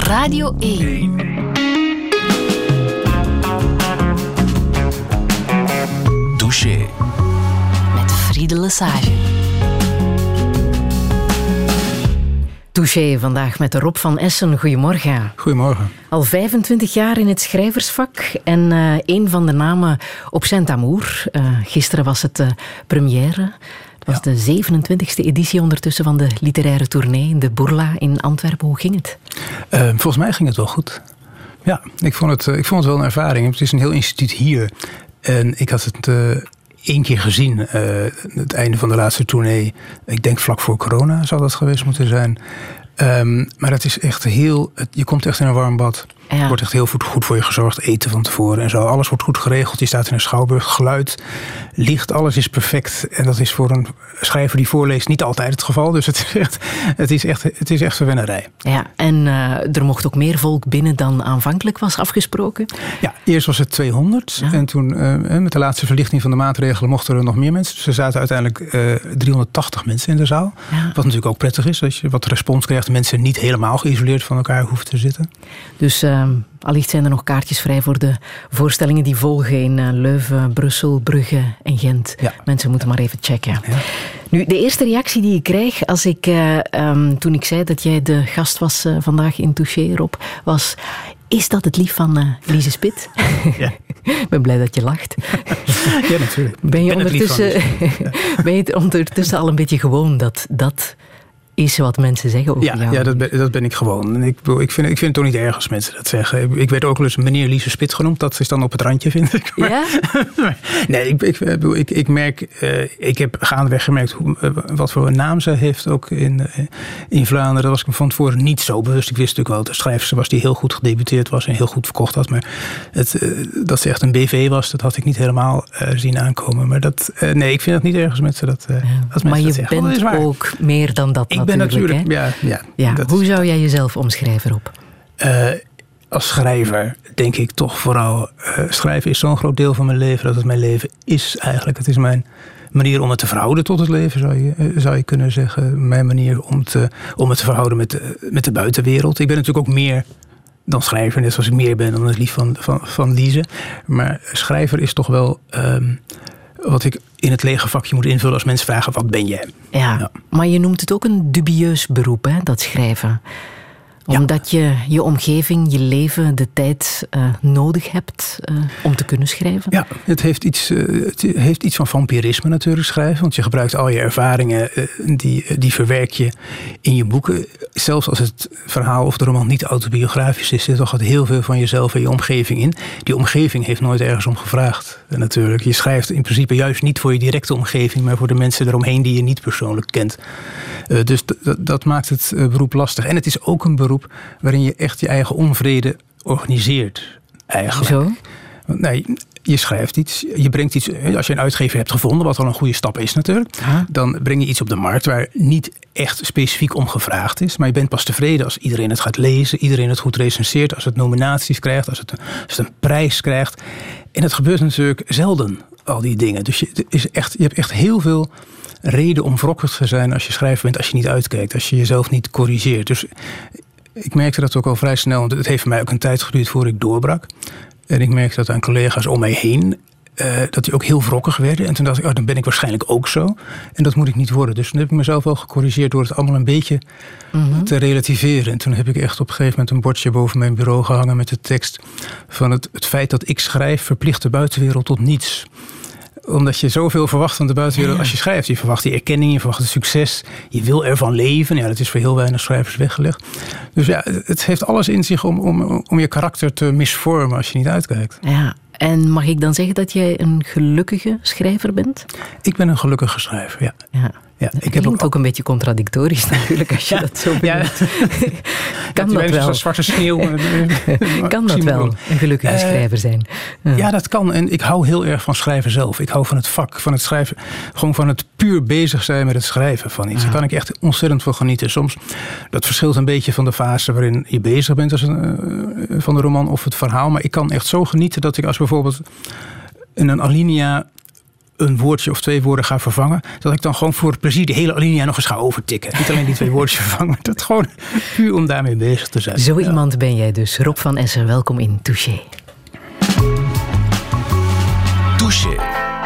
Radio 1. Touché. Met Friede Lesage. Touché vandaag met Rob van Essen. Goedemorgen. Goedemorgen. Al 25 jaar in het schrijversvak en een van de namen op Saint-Amour. Gisteren was het première. Het was de 27e editie ondertussen van de literaire tournee in de Bourla in Antwerpen. Hoe ging het? Volgens mij ging het wel goed. Ja, ik vond het wel een ervaring. Het is een heel instituut hier. En ik had het 1 keer gezien, het einde van de laatste tournee. Ik denk vlak voor corona zou dat geweest moeten zijn. Maar het is echt je komt echt in een warm bad. Ja. Er wordt echt heel goed voor je gezorgd. Eten van tevoren en zo. Alles wordt goed geregeld. Je staat in een schouwburg. Geluid, licht, alles is perfect. En dat is voor een schrijver die voorleest niet altijd het geval. Dus het is echt verwennerij. Ja, en er mocht ook meer volk binnen dan aanvankelijk was afgesproken? Ja, eerst was het 200. Ja. En toen met de laatste verlichting van de maatregelen mochten er nog meer mensen. Dus er zaten uiteindelijk 380 mensen in de zaal. Ja. Wat natuurlijk ook prettig is. Als je wat respons krijgt. De mensen niet helemaal geïsoleerd van elkaar hoeven te zitten. Dus allicht zijn er nog kaartjes vrij voor de voorstellingen die volgen in Leuven, Brussel, Brugge en Gent. Ja. Mensen moeten maar even checken. Ja. Nu, de eerste reactie die ik kreeg als toen ik zei dat jij de gast was vandaag in Touché, Rob, was: is dat het lief van Lise Spit? Ja. Ik ben blij dat je lacht. Ja, natuurlijk. Ben je het ondertussen al een beetje gewoon dat is wat mensen zeggen over jou? Ja, dat ben ik gewoon. En ik vind het toch niet erg als mensen dat zeggen. Ik werd ook wel eens meneer Lise Spit genoemd. Dat is dan op het randje, vind ik. Maar, ja? Nee, ik merk... ik heb gaandeweg gemerkt wat voor een naam ze heeft ook in Vlaanderen. Dat was ik me van tevoren niet zo bewust. Ik wist natuurlijk wel dat de schrijfster was die heel goed gedebuteerd was en heel goed verkocht had. Maar dat ze echt een BV was, dat had ik niet helemaal zien aankomen. Maar nee, ik vind het niet erg als mensen dat zeggen. Maar je bent ook meer dan dat. Ik ben natuurlijk, ja. Hoe zou jij jezelf omschrijven, Rob? Als schrijver denk ik toch vooral... schrijven is zo'n groot deel van mijn leven dat het mijn leven is eigenlijk. Het is mijn manier om het te verhouden tot het leven, zou je kunnen zeggen. Mijn manier om het te verhouden met de buitenwereld. Ik ben natuurlijk ook meer dan schrijver, net zoals ik meer ben dan het lief van Lise. Maar schrijver is toch wel... wat ik in het lege vakje moet invullen als mensen vragen: wat ben jij? Ja, maar je noemt het ook een dubieus beroep, hè, dat schrijven. Omdat je omgeving, je leven, de tijd nodig hebt om te kunnen schrijven. Ja, het heeft iets van vampirisme natuurlijk, schrijven. Want je gebruikt al je ervaringen, die verwerk je in je boeken. Zelfs als het verhaal of de roman niet autobiografisch is, zit toch heel veel van jezelf en je omgeving in. Die omgeving heeft nooit ergens om gevraagd, natuurlijk. Je schrijft in principe juist niet voor je directe omgeving, maar voor de mensen eromheen die je niet persoonlijk kent. Dus dat maakt het beroep lastig. En het is ook een beroep waarin je echt je eigen onvrede organiseert, eigenlijk. Zo? Nee, je schrijft iets, je brengt iets... Als je een uitgever hebt gevonden, wat al een goede stap is natuurlijk... dan breng je iets op de markt waar niet echt specifiek om gevraagd is. Maar je bent pas tevreden als iedereen het gaat lezen, iedereen het goed recenseert, als het nominaties krijgt, als het een prijs krijgt. En het gebeurt natuurlijk zelden, al die dingen. Dus je hebt echt heel veel reden om wrokkig te zijn als je schrijver bent, als je niet uitkijkt, als je jezelf niet corrigeert. Dus ik merkte dat ook al vrij snel, want het heeft voor mij ook een tijd geduurd voor ik doorbrak. En ik merkte dat aan collega's om mij heen, dat die ook heel wrokkig werden. En toen dacht ik, dan ben ik waarschijnlijk ook zo. En dat moet ik niet worden. Dus toen heb ik mezelf wel gecorrigeerd door het allemaal een beetje te relativeren. En toen heb ik echt op een gegeven moment een bordje boven mijn bureau gehangen met de tekst van het feit dat ik schrijf verplicht de buitenwereld tot niets. Omdat je zoveel verwacht van de buitenwereld als je schrijft. Je verwacht die erkenning, je verwacht het succes. Je wil ervan leven. Ja, dat is voor heel weinig schrijvers weggelegd. Dus ja, het heeft alles in zich om je karakter te misvormen als je niet uitkijkt. Ja, en mag ik dan zeggen dat jij een gelukkige schrijver bent? Ik ben een gelukkige schrijver, ja. Ja, het klinkt ook een beetje contradictorisch natuurlijk als je dat zo benoemt. Kan dat wel? Zo'n zwarte sneeuw. Kan dat wel, een gelukkige schrijver zijn? Ja, dat kan. En ik hou heel erg van schrijven zelf. Ik hou van het vak, van het schrijven. Gewoon van het puur bezig zijn met het schrijven van iets. Daar kan ik echt ontzettend van genieten. Soms, dat verschilt een beetje van de fase waarin je bezig bent van de roman of het verhaal. Maar ik kan echt zo genieten dat ik als bijvoorbeeld in een alinea een woordje of 2 woorden ga vervangen, dat ik dan gewoon voor het plezier de hele alinea nog eens ga overtikken. Niet alleen die 2 woordjes vervangen, maar dat gewoon puur om daarmee bezig te zijn. Zo iemand ben jij dus. Rob van Essen, welkom in Touché. Touché.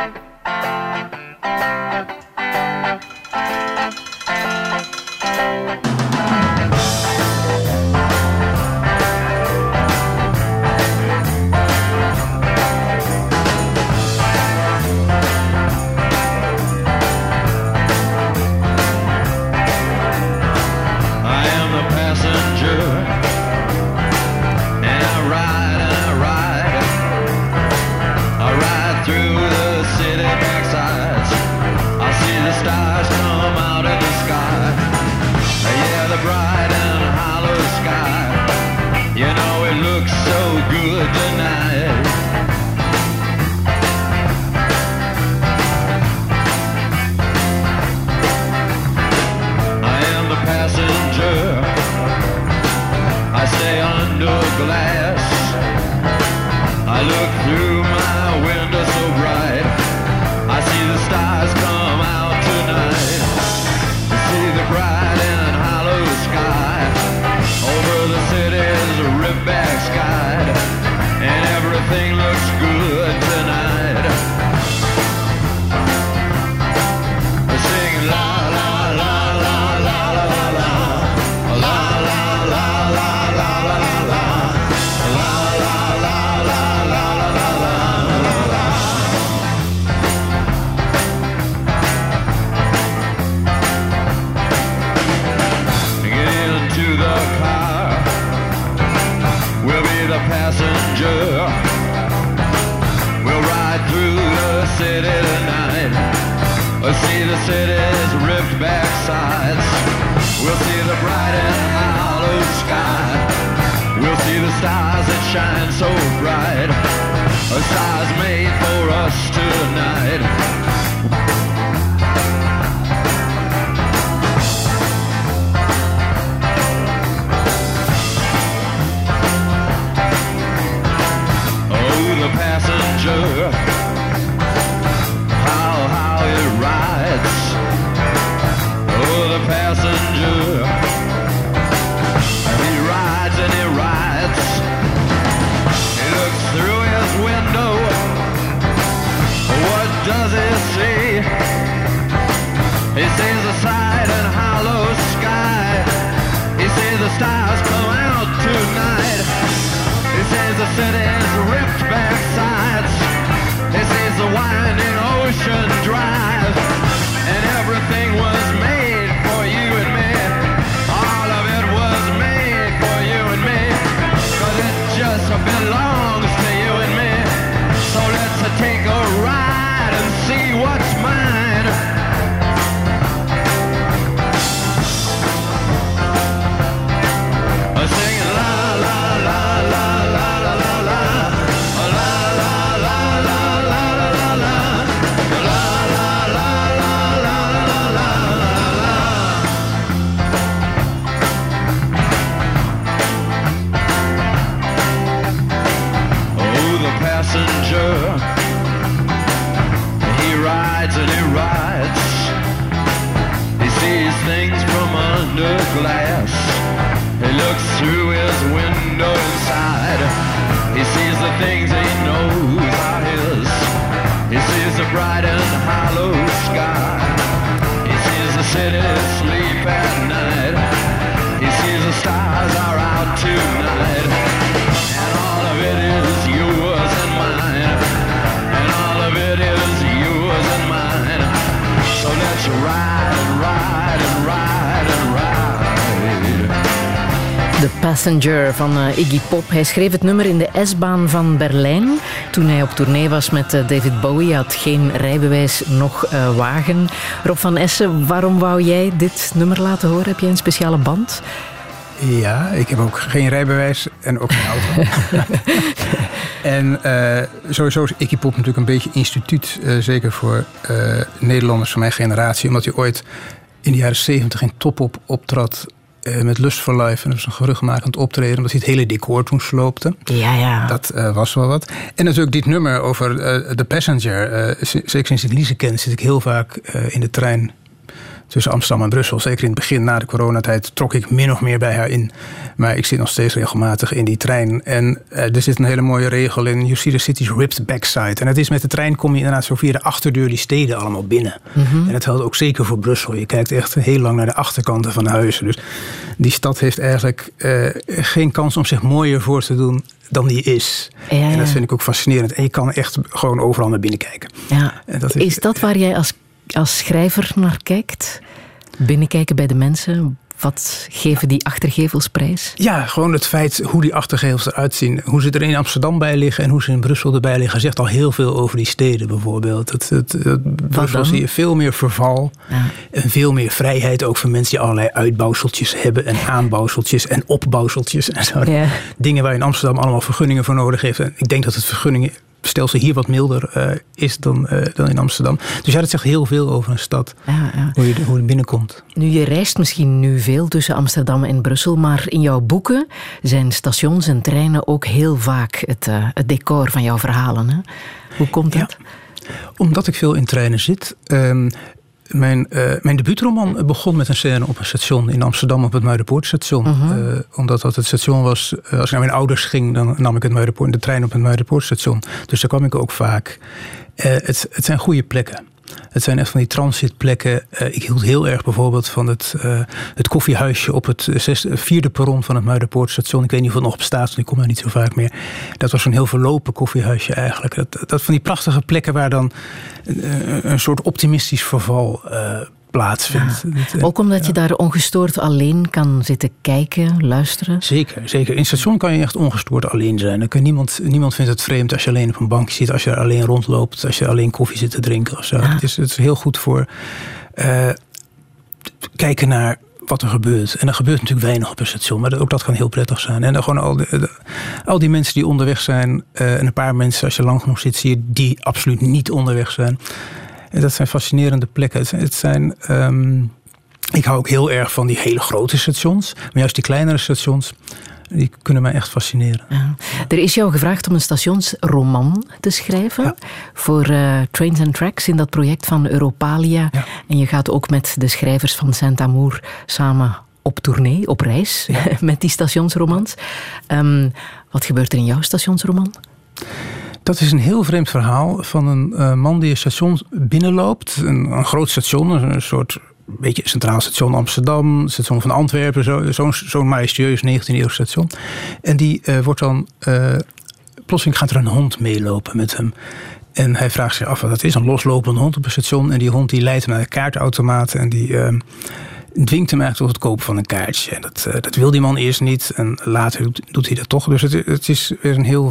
Passenger van Iggy Pop. Hij schreef het nummer in de S-baan van Berlijn toen hij op tournee was met David Bowie. Hij had geen rijbewijs, nog wagen. Rob van Essen, waarom wou jij dit nummer laten horen? Heb jij een speciale band? Ja, ik heb ook geen rijbewijs en ook geen auto. En sowieso is Iggy Pop natuurlijk een beetje instituut. Zeker voor Nederlanders van mijn generatie. Omdat hij ooit in de jaren 70 in Top Op optrad met Lust for Life. En dat was een geruchtmakend optreden, omdat hij het hele decor toen sloopte. Ja. Dat was wel wat. En natuurlijk dit nummer over The Passenger. Zeker sinds ik Lize ken, zit ik heel vaak in de trein tussen Amsterdam en Brussel. Zeker in het begin, na de coronatijd, trok ik min of meer bij haar in. Maar ik zit nog steeds regelmatig in die trein. En er zit een hele mooie regel in. You see the city's ripped backside. En het is met de trein kom je inderdaad zo via de achterdeur die steden allemaal binnen. Mm-hmm. En dat geldt ook zeker voor Brussel. Je kijkt echt heel lang naar de achterkanten van huizen. Dus die stad heeft eigenlijk geen kans om zich mooier voor te doen dan die is. Ja. En dat vind ik ook fascinerend. En je kan echt gewoon overal naar binnen kijken. Ja. En dat is dat waar jij als schrijver naar kijkt? Binnenkijken bij de mensen? Wat geven die achtergevels prijs? Ja, gewoon het feit hoe die achtergevels eruit zien. Hoe ze er in Amsterdam bij liggen en hoe ze in Brussel erbij liggen, zegt al heel veel over die steden bijvoorbeeld. Brussel zie je veel meer verval en veel meer vrijheid ook voor mensen die allerlei uitbouwseltjes hebben en aanbouwseltjes en opbouwseltjes en zo. Ja. Dingen waar je in Amsterdam allemaal vergunningen voor nodig heeft. En ik denk dat het vergunningenstelsel hier wat milder is dan in Amsterdam. Dus ja, dat zegt heel veel over een stad. Ja. Hoe je binnenkomt. Nu, je reist misschien nu veel tussen Amsterdam en Brussel, maar in jouw boeken zijn stations en treinen ook heel vaak het decor van jouw verhalen. Hè? Hoe komt dat? Ja, omdat ik veel in treinen zit. Mijn debuutroman begon met een scène op een station in Amsterdam op het Muiderpoortstation. Uh-huh. Omdat dat het station was, als ik naar mijn ouders ging, dan nam ik de trein op het Muiderpoortstation. Dus daar kwam ik ook vaak. Het zijn goede plekken. Het zijn echt van die transitplekken. Ik hield heel erg bijvoorbeeld van het koffiehuisje op het 4e perron van het Muiderpoortstation. Ik weet niet of het nog bestaat, want ik kom daar niet zo vaak meer. Dat was zo'n heel verlopen koffiehuisje eigenlijk. Dat van die prachtige plekken waar dan een soort optimistisch verval plaatsvindt. Ja. Ook omdat je daar ongestoord alleen kan zitten kijken, luisteren? Zeker. In het station kan je echt ongestoord alleen zijn. Dan kan niemand vindt het vreemd als je alleen op een bankje zit, als je alleen rondloopt, als je alleen koffie zit te drinken of zo. Ja. Het is heel goed voor kijken naar wat er gebeurt. En er gebeurt natuurlijk weinig op een station, maar ook dat kan heel prettig zijn. En dan gewoon al die mensen die onderweg zijn, en een paar mensen, als je lang genoeg zit, zie je die absoluut niet onderweg zijn. En dat zijn fascinerende plekken. Ik hou ook heel erg van die hele grote stations. Maar juist die kleinere stations, die kunnen mij echt fascineren. Ja. Er is jou gevraagd om een stationsroman te schrijven voor Trains and Tracks in dat project van Europalia. Ja. En je gaat ook met de schrijvers van Saint-Amour samen op tournee, op reis, met die stationsromans. Wat gebeurt er in jouw stationsroman? Dat is een heel vreemd verhaal van een man die een station binnenloopt. Een groot station, een soort beetje centraal station Amsterdam, station van Antwerpen, zo'n majestueus 19e-eeuws station. En die wordt dan, plotseling gaat er een hond meelopen met hem. En hij vraagt zich af wat dat is, een loslopende hond op een station. En die hond die leidt hem naar de kaartautomaat en die dwingt hem eigenlijk tot het kopen van een kaartje. En dat wil die man eerst niet en later doet hij dat toch. Dus het is weer een heel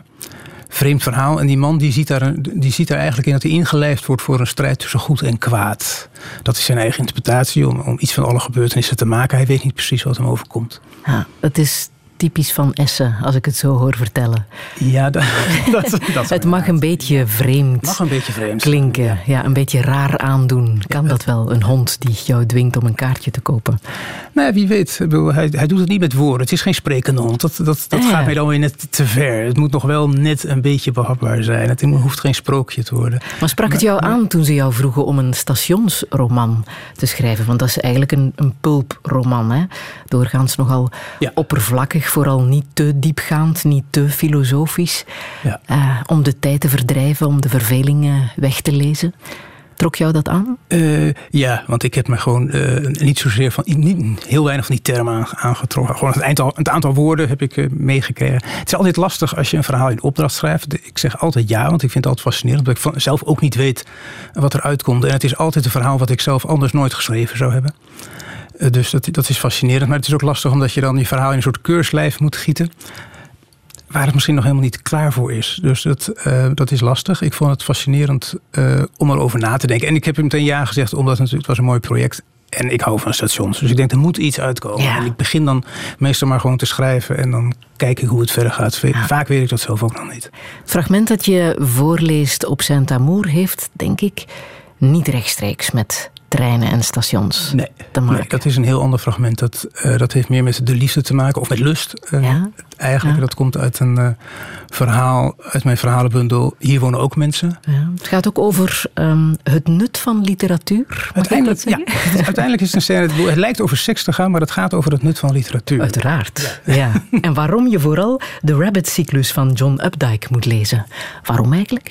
vreemd verhaal. En die man die ziet daar eigenlijk in dat hij ingelijfd wordt voor een strijd tussen goed en kwaad. Dat is zijn eigen interpretatie om iets van alle gebeurtenissen te maken. Hij weet niet precies wat hem overkomt. Ja, het is typisch van Essen, als ik het zo hoor vertellen. Ja, dat het mag een beetje vreemd klinken. Ja, een beetje raar aandoen. Kan dat wel, een hond die jou dwingt om een kaartje te kopen? Nou, wie weet. Hij doet het niet met woorden. Het is geen sprekende hond. Dat gaat mij dan weer net te ver. Het moet nog wel net een beetje behapbaar zijn. Het hoeft geen sprookje te worden. Maar sprak het jou aan toen ze jou vroegen om een stationsroman te schrijven? Want dat is eigenlijk een pulproman, hè? Doorgaans nogal oppervlakkig. Vooral niet te diepgaand, niet te filosofisch. Ja. Om de tijd te verdrijven, om de vervelingen weg te lezen. Trok jou dat aan? Ja, want ik heb me gewoon niet zozeer heel weinig van die termen aangetrokken. Gewoon het aantal woorden heb ik meegekregen. Het is altijd lastig als je een verhaal in opdracht schrijft. Ik zeg altijd ja, want ik vind het altijd fascinerend. Omdat ik zelf ook niet weet wat er uitkomt. En het is altijd een verhaal wat ik zelf anders nooit geschreven zou hebben. Dus dat is fascinerend. Maar het is ook lastig omdat je dan je verhaal in een soort keurslijf moet gieten. Waar het misschien nog helemaal niet klaar voor is. Dus dat is lastig. Ik vond het fascinerend om erover na te denken. En ik heb hem meteen ja gezegd, omdat het was een mooi project. En ik hou van stations. Dus ik denk, er moet iets uitkomen. Ja. En ik begin dan meestal maar gewoon te schrijven. En dan kijk ik hoe het verder gaat. Vaak weet ik dat zelf ook nog niet. Het fragment dat je voorleest op Saint-Amour heeft, denk ik, niet rechtstreeks met treinen en stations te maken. Nee, dat is een heel ander fragment. Dat heeft meer met de liefde te maken, of met lust. Eigenlijk, dat komt uit een verhaal, uit mijn verhalenbundel Hier wonen ook mensen. Ja, het gaat ook over het nut van literatuur. Uiteindelijk is het een scène, het lijkt over seks te gaan, maar het gaat over het nut van literatuur. Uiteraard, ja. En waarom je vooral de Rabbit-cyclus van John Updike moet lezen. Waarom eigenlijk?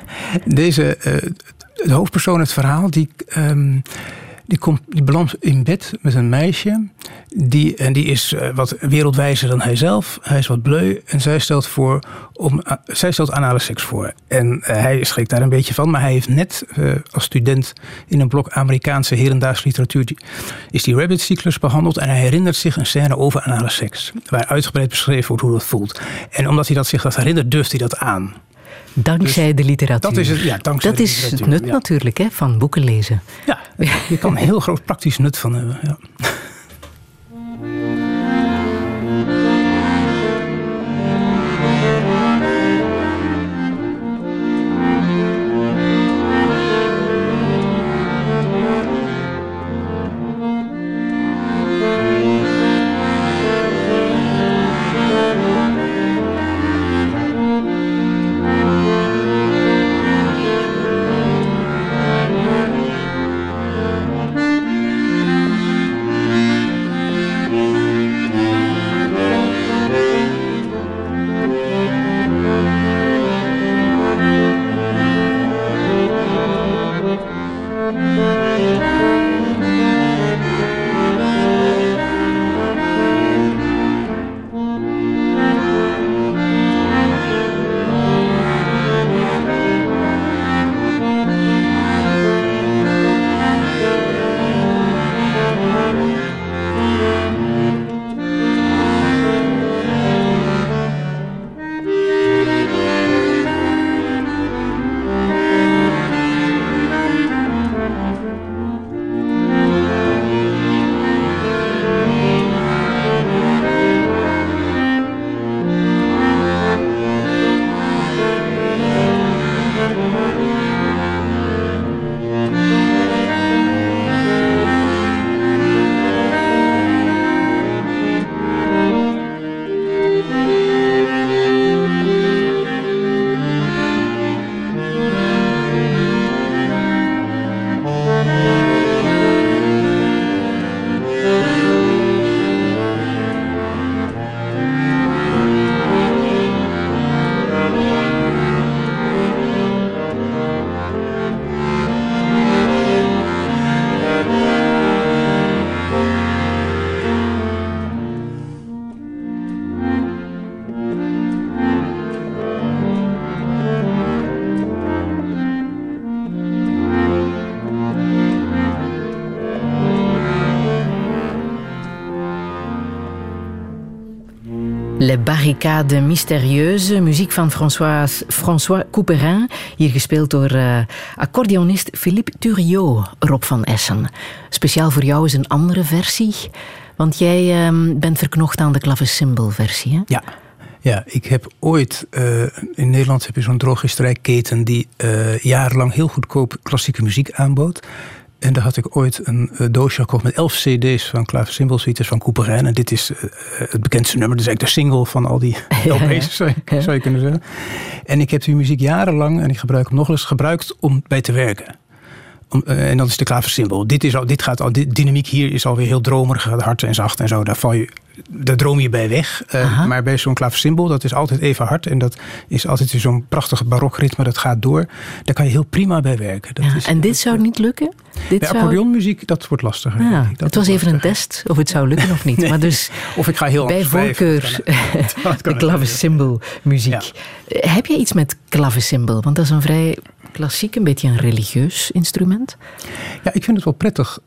De hoofdpersoon, het verhaal, die belandt in bed met een meisje. Die is wat wereldwijzer dan hij zelf. Hij is wat bleu en zij stelt anale seks voor. En hij schrikt daar een beetje van. Maar hij heeft net als student in een blok Amerikaanse hedendaagse literatuur is die Rabbit-cyclus behandeld. En hij herinnert zich een scène over anale seks. Waar uitgebreid beschreven wordt hoe dat voelt. En omdat hij zich dat herinnert, durft hij dat aan. Dankzij de literatuur. Dat is het, dankzij dat is het nut natuurlijk, van boeken lezen. Ja, je kan een heel groot praktisch nut van hebben. Ja. Les Barricades Mystérieuses, muziek van François Couperin, hier gespeeld door accordeonist Philippe Thuriot, Rob van Essen. Speciaal voor jou is een andere versie, want jij bent verknocht aan de clavecimbal-versie, hè? Ja, ik heb ooit, in Nederland heb je zo'n drogisterijketen die jarenlang heel goedkoop klassieke muziek aanbood. En daar had ik ooit een doosje gekocht met 11 cd's van clavecimbal-suites van Couperin. En dit is het bekendste nummer. Dat is eigenlijk de single van al die LP's, zou je kunnen zeggen. En ik heb die muziek jarenlang, en ik gebruik hem nog eens, gebruikt om bij te werken. En dat is de clavecimbal. De dynamiek hier is alweer heel dromerig, hard en zacht en zo. Daar droom je bij weg. Maar bij zo'n clavecimbal, dat is altijd even hard. En dat is altijd zo'n prachtig barokritme, dat gaat door. Daar kan je heel prima bij werken. En dit zou niet lukken? Bij accordeonmuziek, dat wordt lastiger. Ja, het was even een test of het zou lukken of niet. Nee. Maar dus of ik ga heel bij voorkeur de clavecimbalmuziek. Ja. Heb jij iets met clavecimbal? Want dat is een vrij klassiek, een beetje een religieus instrument. Ja, ik vind het wel prettig.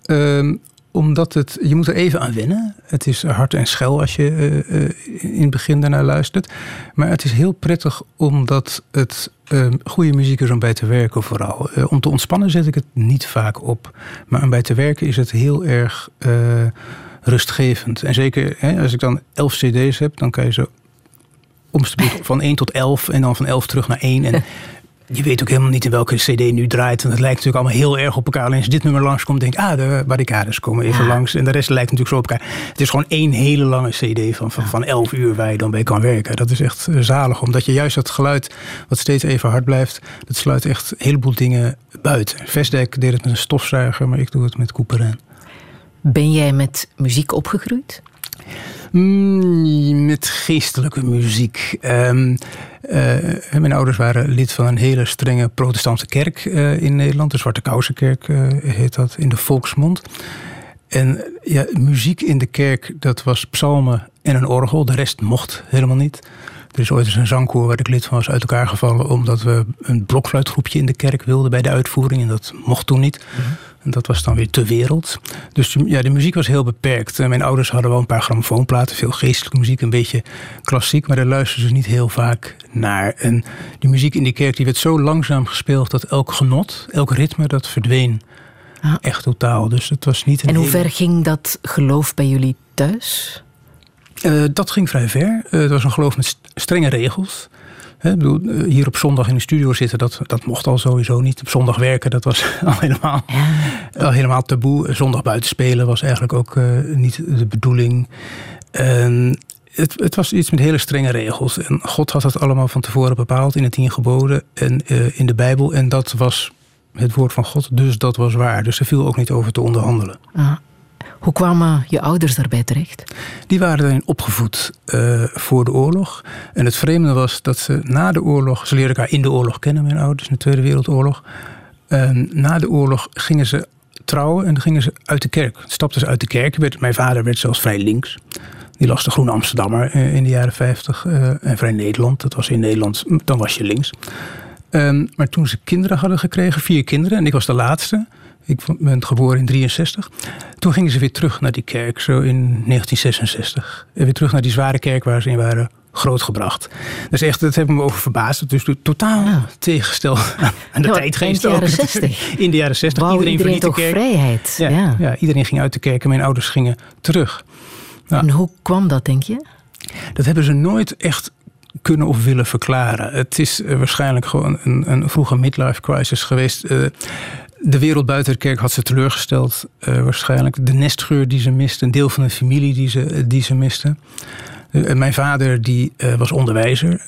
Omdat je moet er even aan wennen. Het is hard en schel als je in het begin daarnaar luistert. Maar het is heel prettig omdat het goede muziek is om bij te werken vooral. Om te ontspannen zet ik het niet vaak op. Maar om bij te werken is het heel erg rustgevend. En zeker als ik dan 11 cd's heb, dan kan je zo omsturen van 1 tot 11 en dan van 11 terug naar 1. En Je weet ook helemaal niet in welke cd nu draait. Want het lijkt natuurlijk allemaal heel erg op elkaar. Alleen als dit nummer langskomt, denk ik, de barricades komen even langs. En de rest lijkt natuurlijk zo op elkaar. Het is gewoon één hele lange cd van 11 uur waar je dan bij kan werken. Dat is echt zalig. Omdat je juist dat geluid, wat steeds even hard blijft, dat sluit echt een heleboel dingen buiten. Vestdijk deed het met een stofzuiger, maar ik doe het met Couperin. Ben jij met muziek opgegroeid? Met geestelijke muziek. Mijn ouders waren lid van een hele strenge protestantse kerk in Nederland. De Zwarte Kousenkerk heet dat in de volksmond. En ja, muziek in de kerk, dat was psalmen en een orgel. De rest mocht helemaal niet. Er is ooit eens een zangkoor waar ik lid van was uit elkaar gevallen, omdat we een blokfluitgroepje in de kerk wilden bij de uitvoering. En dat mocht toen niet. Mm-hmm. En dat was dan weer te wereld. Dus ja, de muziek was heel beperkt. Mijn ouders hadden wel een paar grammofoonplaten, veel geestelijke muziek, een beetje klassiek, maar daar luisterden ze niet heel vaak naar. En die muziek in die kerk die werd zo langzaam gespeeld dat elk genot, elk ritme, dat verdween. Echt totaal. Dus het was niet en hoe ver ging dat geloof bij jullie thuis? Dat ging vrij ver. Het was een geloof met strenge regels. Hier op zondag in de studio zitten, dat mocht al sowieso niet. Op zondag werken, dat was al helemaal taboe. Zondag buiten spelen was eigenlijk ook niet de bedoeling. Het was iets met hele strenge regels. En God had dat allemaal van tevoren bepaald in de 10 geboden en in de Bijbel. En dat was het woord van God, dus dat was waar. Dus er viel ook niet over te onderhandelen. Hoe kwamen je ouders daarbij terecht? Die waren daarin opgevoed voor de oorlog. En het vreemde was dat ze na de oorlog, ze leerden elkaar in de oorlog kennen, mijn ouders, in de Tweede Wereldoorlog. Na de oorlog gingen ze trouwen en dan gingen ze uit de kerk. Stapten ze uit de kerk. Mijn vader werd zelfs vrij links. Die las de Groene Amsterdammer in de jaren 50. En Vrij Nederland, dat was in Nederland, dan was je links. Maar toen ze kinderen hadden gekregen, 4 kinderen, en ik was de laatste. Ik ben geboren in 1963. Toen gingen ze weer terug naar die kerk, zo in 1966. En weer terug naar die zware kerk waar ze in waren grootgebracht. Dus echt, dat heeft me over verbaasd. Dus totaal tegengesteld aan de tijdgeest. In de jaren 60. In de jaren 60. Wou iedereen toch de kerk. Vrijheid. Ja, iedereen ging uit de kerk en mijn ouders gingen terug. En hoe kwam dat, denk je? Dat hebben ze nooit echt kunnen of willen verklaren. Het is waarschijnlijk gewoon een vroege midlife crisis geweest. De wereld buiten de kerk had ze teleurgesteld, waarschijnlijk. De nestgeur die ze miste, een deel van de familie die ze miste. Mijn vader die was onderwijzer.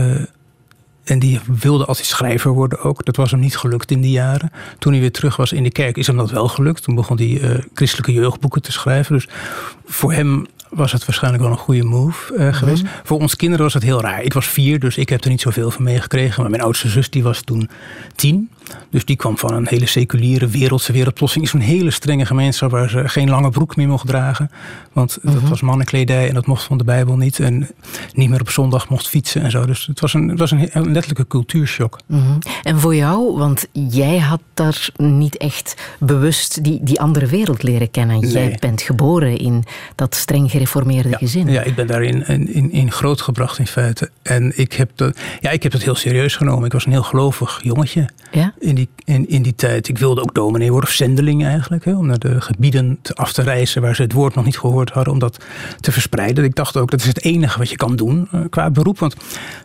En die wilde altijd schrijver worden ook. Dat was hem niet gelukt in die jaren. Toen hij weer terug was in de kerk is hem dat wel gelukt. Toen begon hij christelijke jeugdboeken te schrijven. Dus voor hem was het waarschijnlijk wel een goede move geweest. Voor ons kinderen was het heel raar. Ik was 4, dus ik heb er niet zoveel van meegekregen. Maar mijn oudste zus die was toen 10. Dus die kwam van een hele seculiere wereldse wereld. Plotseling is zo'n hele strenge gemeenschap waar ze geen lange broek meer mocht dragen. Want dat was mannenkledij en dat mocht van de Bijbel niet. En niet meer op zondag mocht fietsen en zo. Dus het was een letterlijke cultuurshock. En voor jou, want jij had daar niet echt bewust die andere wereld leren kennen. Nee. Jij bent geboren in dat streng gereformeerde gezin. Ja, ik ben daarin in grootgebracht in feite. En ik heb dat heel serieus genomen. Ik was een heel gelovig jongetje. Ja? In die tijd. Ik wilde ook dominee worden, of zendeling eigenlijk. Om naar de gebieden af te reizen waar ze het woord nog niet gehoord hadden. Om dat te verspreiden. Ik dacht ook, dat is het enige wat je kan doen qua beroep. Want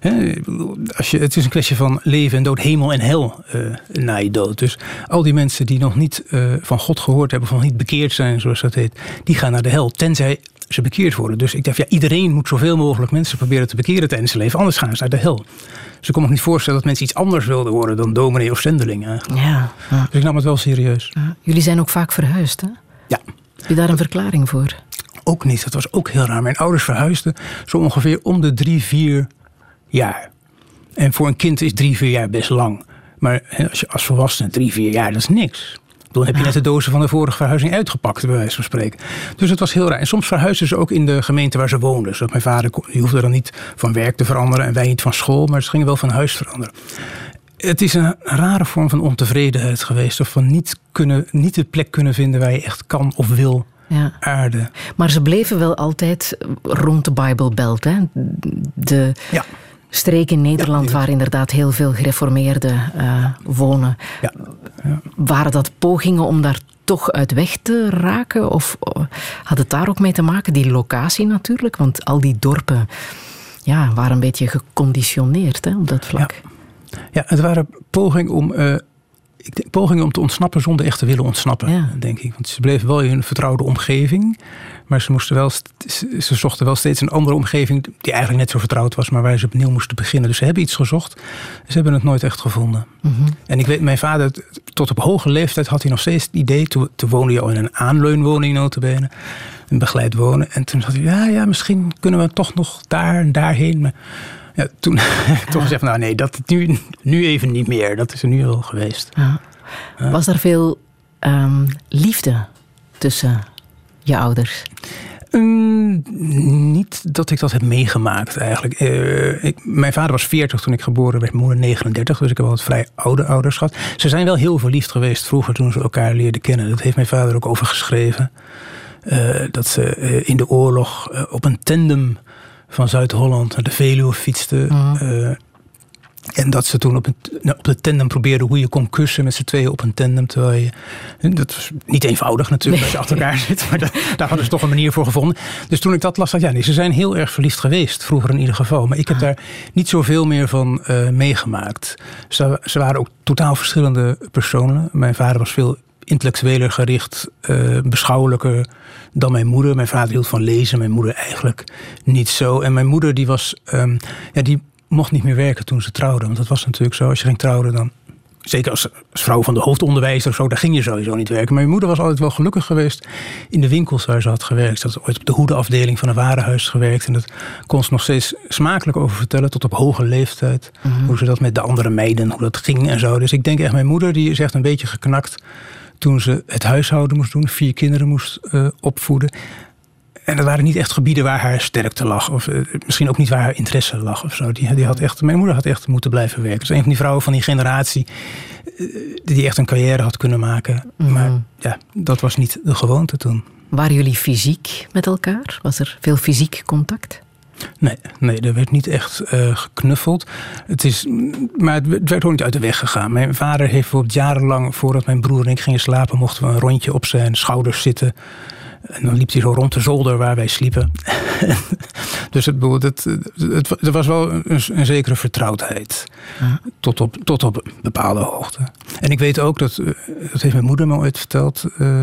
het is een kwestie van leven en dood, hemel en hel na je dood. Dus al die mensen die nog niet van God gehoord hebben, of nog niet bekeerd zijn, zoals dat heet, die gaan naar de hel. Tenzij ze bekeerd worden. Dus ik dacht, iedereen moet zoveel mogelijk mensen proberen te bekeren tijdens zijn leven. Anders gaan ze naar de hel. Dus ik kon me niet voorstellen dat mensen iets anders wilden worden dan dominee of zendeling. Ja. Dus ik nam het wel serieus. Jullie zijn ook vaak verhuisd, hè? Ja. Heb je daar een verklaring voor? Ook niet. Dat was ook heel raar. Mijn ouders verhuisden zo ongeveer om de 3-4 jaar. En voor een kind is 3-4 jaar best lang. Maar als volwassene 3-4 jaar, dat is niks. Dan heb je net de dozen van de vorige verhuizing uitgepakt, bij wijze van spreken. Dus het was heel raar. En soms verhuisden ze ook in de gemeente waar ze woonden. Zodat mijn vader, die hoefde dan niet van werk te veranderen en wij niet van school, maar ze gingen wel van huis veranderen. Het is een rare vorm van ontevredenheid geweest. Of van niet de plek kunnen vinden waar je echt kan of wil aarden. Maar ze bleven wel altijd rond de Bible Belt, hè? De streek in Nederland waar inderdaad heel veel gereformeerden wonen. Ja. Waren dat pogingen om daar toch uit weg te raken? Of had het daar ook mee te maken? Die locatie natuurlijk, want al die dorpen waren een beetje geconditioneerd op dat vlak. Ja, het waren poging om te ontsnappen zonder echt te willen ontsnappen, denk ik. Want ze bleven wel in hun vertrouwde omgeving. Maar ze zochten wel steeds een andere omgeving die eigenlijk net zo vertrouwd was, maar waar ze opnieuw moesten beginnen. Dus ze hebben iets gezocht. Ze hebben het nooit echt gevonden. Mm-hmm. En ik weet, mijn vader, tot op hoge leeftijd had hij nog steeds het idee. Toen woonde hij al in een aanleunwoning nota bene. Een begeleid wonen. En toen had hij, ja, misschien kunnen we toch nog daar en daarheen. Maar ja, toen heb ik toch gezegd, nou nee, dat nu even niet meer. Dat is er nu al geweest. Ja. Was er veel liefde tussen je ouders? Niet dat ik dat heb meegemaakt eigenlijk. Mijn vader was 40 toen ik geboren werd, mijn moeder 39. Dus ik heb altijd vrij oude ouders gehad. Ze zijn wel heel verliefd geweest vroeger toen ze elkaar leerden kennen. Dat heeft mijn vader ook over geschreven. Dat ze in de oorlog op een tandem van Zuid-Holland naar de Veluwe fietsten. En dat ze toen op de tandem probeerden hoe je kon kussen met z'n tweeën op een tandem. Terwijl dat was niet eenvoudig natuurlijk als je achter elkaar zit. Maar daar hadden ze toch een manier voor gevonden. Dus toen ik dat las, dacht ik, ze zijn heel erg verliefd geweest. Vroeger in ieder geval. Maar ik heb daar niet zoveel meer van meegemaakt. Ze waren ook totaal verschillende personen. Mijn vader was veel intellectueler gericht, beschouwelijker dan mijn moeder. Mijn vader hield van lezen, mijn moeder eigenlijk niet zo. En mijn moeder die mocht niet meer werken toen ze trouwde. Want dat was natuurlijk zo, als je ging trouwen dan, zeker als vrouw van de hoofdonderwijzer of zo, daar ging je sowieso niet werken. Maar mijn moeder was altijd wel gelukkig geweest in de winkels waar ze had gewerkt. Ze had ooit op de hoedenafdeling van een warenhuis gewerkt. En dat kon ze nog steeds smakelijk over vertellen, tot op hoge leeftijd. Mm-hmm. Hoe ze dat met de andere meiden, hoe dat ging en zo. Dus ik denk echt, mijn moeder die is echt een beetje geknakt toen ze het huishouden moest doen, 4 kinderen moest opvoeden. En dat waren niet echt gebieden waar haar sterkte lag. Of misschien ook niet waar haar interesse lag of zo. Mijn moeder had echt moeten blijven werken. Dus een van die vrouwen van die generatie die echt een carrière had kunnen maken. Mm. Maar ja, dat was niet de gewoonte toen. Waren jullie fysiek met elkaar? Was er veel fysiek contact? Nee, er werd niet echt geknuffeld. Maar het werd ook niet uit de weg gegaan. Mijn vader heeft bijvoorbeeld jarenlang, voordat mijn broer en ik gingen slapen, mochten we een rondje op zijn schouders zitten. En dan liep hij zo rond de zolder waar wij sliepen. Dus er was wel een zekere vertrouwdheid. Ja. Tot op een bepaalde hoogte. En ik weet ook, dat heeft mijn moeder me ooit verteld,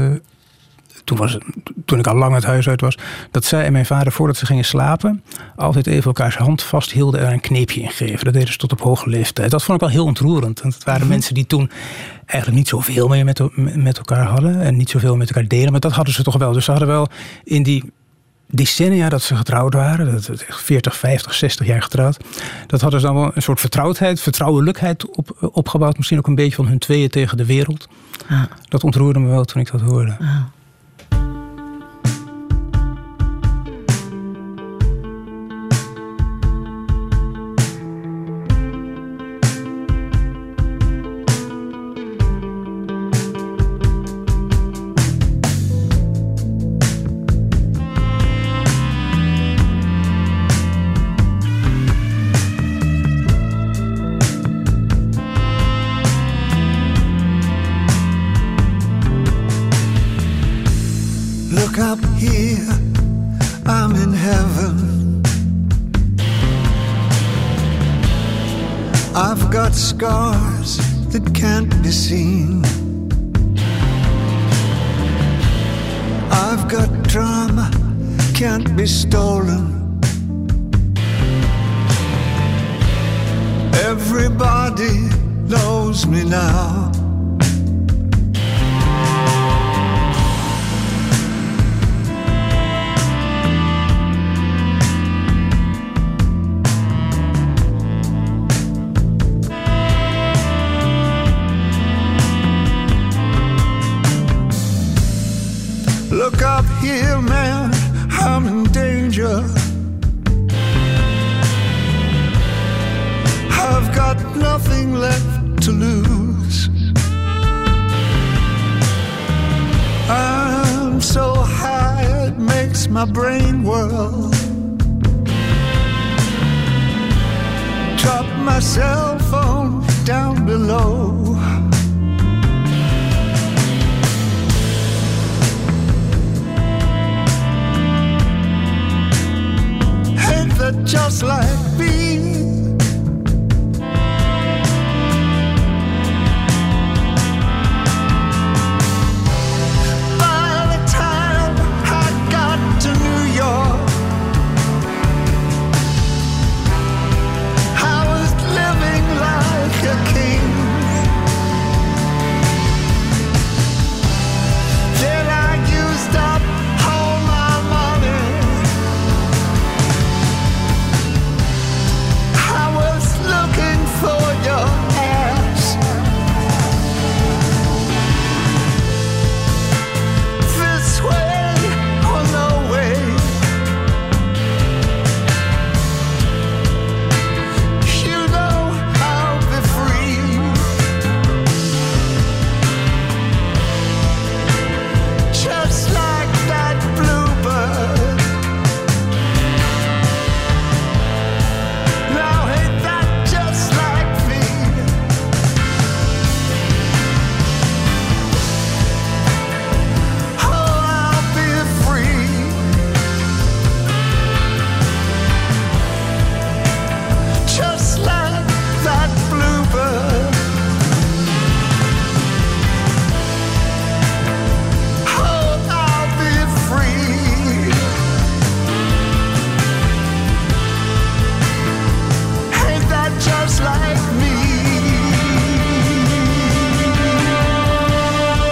toen ik al lang het huis uit was, dat zij en mijn vader, voordat ze gingen slapen, altijd even elkaars hand vasthielden en er een kneepje in geven. Dat deden ze tot op hoge leeftijd. Dat vond ik wel heel ontroerend. Want het waren mensen die toen eigenlijk niet zoveel meer met elkaar hadden en niet zoveel met elkaar delen. Maar dat hadden ze toch wel. Dus ze hadden wel in die decennia dat ze getrouwd waren, dat 40, 50, 60 jaar getrouwd, dat hadden ze dan wel een soort vertrouwelijkheid opgebouwd. Misschien ook een beetje van hun tweeën tegen de wereld. Ja. Dat ontroerde me wel toen ik dat hoorde. Ja. Scars that can't be seen. I've got drama, can't be stolen. Everybody knows me now. Look up here, man, I'm in danger. I've got nothing left to lose. I'm so high it makes my brain whirl. Drop my cell phone down below. Just like me,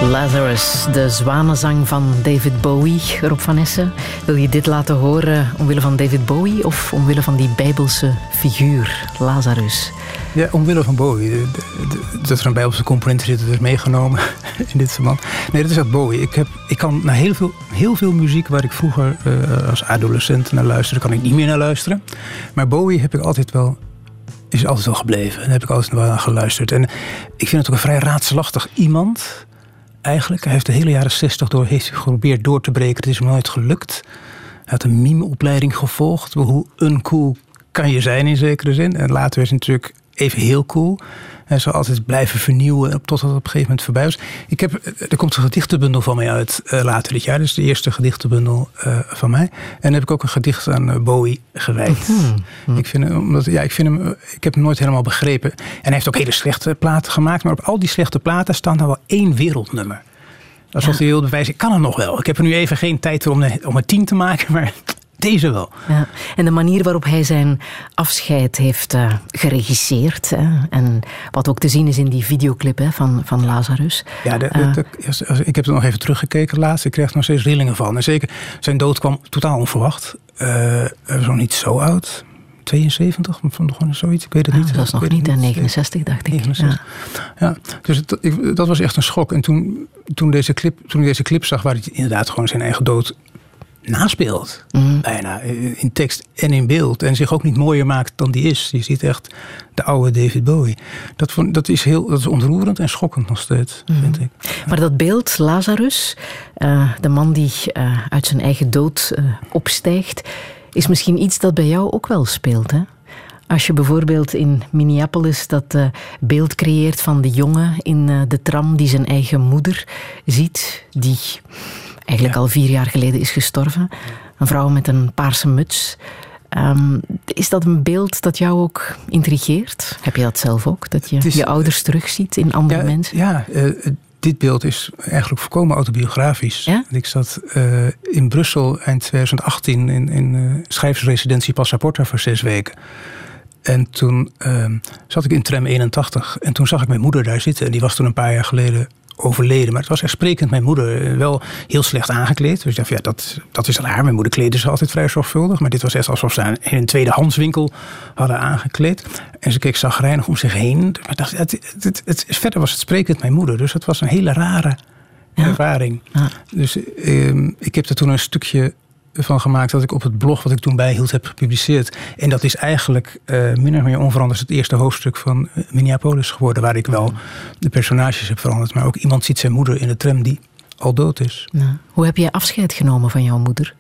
Lazarus, de zwanenzang van David Bowie. Rob van Essen, wil je dit laten horen omwille van David Bowie of omwille van die bijbelse figuur, Lazarus? Ja, omwille van Bowie. Dat er een bijbelse component zit, dat is meegenomen in dit verband. Nee, dat is echt Bowie. Ik kan naar heel veel muziek waar ik vroeger als adolescent naar luisterde, kan ik niet meer naar luisteren. Maar Bowie is altijd wel gebleven. En heb ik altijd wel aan geluisterd. En ik vind het ook een vrij raadselachtig iemand. Eigenlijk, hij heeft de hele jaren 60 heeft geprobeerd door te breken. Het is hem nooit gelukt. Hij had een mimeopleiding gevolgd. Hoe uncool kan je zijn in zekere zin. En later werd hij natuurlijk even heel cool. Hij zal altijd blijven vernieuwen tot het op een gegeven moment voorbij was. Er komt een gedichtenbundel van mij uit later dit jaar. Dat is de eerste gedichtenbundel van mij. En dan heb ik ook een gedicht aan Bowie gewijd. Ik heb hem nooit helemaal begrepen. En hij heeft ook hele slechte platen gemaakt. Maar op al die slechte platen staat nou wel 1 wereldnummer. Alsof hij wilde bewijzen, ik kan het nog wel. Ik heb er nu even geen tijd voor om een 10 te maken, maar deze wel. Ja. En de manier waarop hij zijn afscheid heeft geregisseerd. En wat ook te zien is in die videoclip van Lazarus. Ja, ik heb er nog even teruggekeken laatst. Ik kreeg er nog steeds rillingen van. En zeker, zijn dood kwam totaal onverwacht. Hij was nog niet zo oud. 72, gewoon zoiets. Ik weet het niet. Dat was nog niet, 69 dacht ik. 69. Ja, dus dat was echt een schok. En toen ik deze clip zag, waar hij inderdaad gewoon zijn eigen dood naspeelt. Bijna in tekst en in beeld. En zich ook niet mooier maakt dan die is. Je ziet echt de oude David Bowie. Dat is ontroerend en schokkend nog steeds, vind ik. Maar dat beeld, Lazarus, de man die uit zijn eigen dood opstijgt, is misschien iets dat bij jou ook wel speelt, hè? Als je bijvoorbeeld in Minneapolis dat beeld creëert van de jongen in de tram die zijn eigen moeder ziet, die eigenlijk al 4 jaar geleden is gestorven. Een vrouw met een paarse muts. Is dat een beeld dat jou ook intrigeert? Heb je dat zelf ook? Dat je je ouders terugziet in andere mensen? Ja, dit beeld is eigenlijk volkomen autobiografisch. Ja? Ik zat in Brussel eind 2018 in schrijversresidentie Passaporta voor 6 weken. En toen zat ik in tram 81 en toen zag ik mijn moeder daar zitten. En die was toen een paar jaar geleden overleden. Maar het was echt sprekend mijn moeder. Wel heel slecht aangekleed. Dus ik dacht, dat is raar. Mijn moeder kleedde ze altijd vrij zorgvuldig. Maar dit was echt alsof ze in een tweedehandswinkel hadden aangekleed. En ze keek chagrijnig om zich heen. Maar ik dacht, verder was het sprekend mijn moeder. Dus het was een hele rare ervaring. Ja. Dus ik heb er toen een stukje van gemaakt dat ik op het blog wat ik toen bijhield heb gepubliceerd. En dat is eigenlijk min of meer onveranderd het eerste hoofdstuk van Minneapolis geworden, waar ik wel de personages heb veranderd. Maar ook iemand ziet zijn moeder in de tram die al dood is. Ja. Hoe heb je afscheid genomen van jouw moeder?